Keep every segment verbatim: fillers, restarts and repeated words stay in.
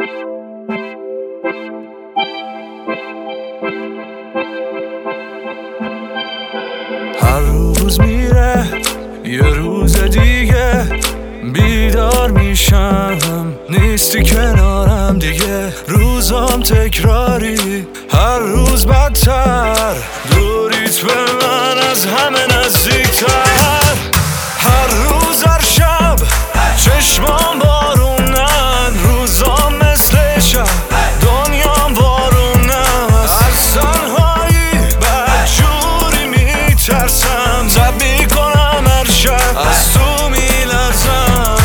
هر روز میره یه روز دیگه، بیدار میشم نیستی کنارم دیگه. روزام تکراری، هر روز بدتر، دوریت به من از همه نزدیکتر. هر روز هر شب چشمام بارونن، روزام مثل شب دنیام بارونن. از تنهایی بدجوری میترسم، زب میکنم هر شب از تو میلرزم.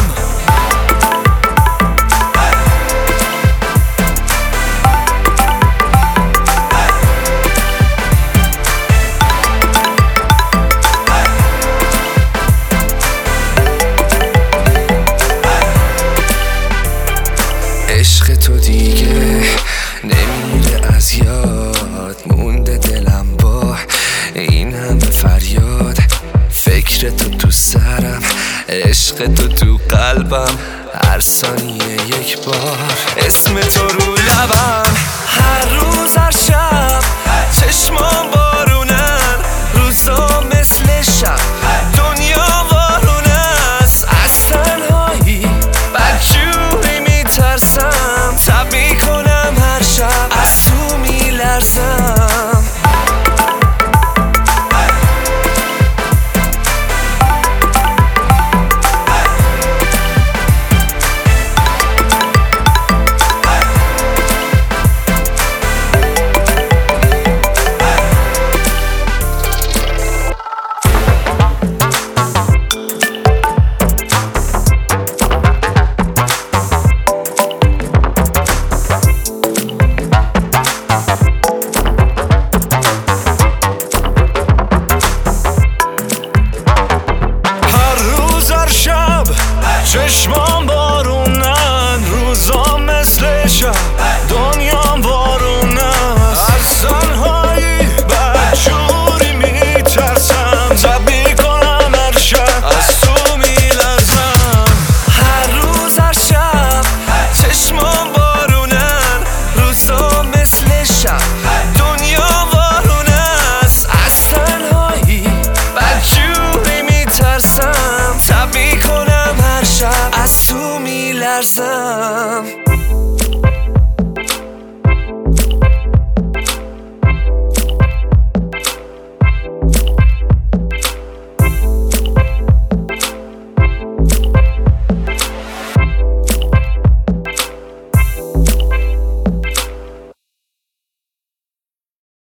عشق تو دیگه نمیره از یاد، مونده دلم با این همه فریاد. فکر تو تو سرم، عشق تو تو قلبم، هر ثانیه یک بار اسم تو رو لبم. هر روز هر شب چشمام بارونن، روزا مثل شب دنیا وارونه است. از تنهایی بدجوری میترسم، تب میکنم هر شب از تو میلرزم. چشمام بارونن، روزام مثل شب دنیام بارونه است. از تنهایی بدجوری میترسم، زب میکنم هر شب از تو میلرزم. هر روز هر شب چشمام بارونن، روزا مثل شب دنیا وارونه است. از تنهایی بدجوری میترسم، تب میکنم هر شب از تو میلرزم.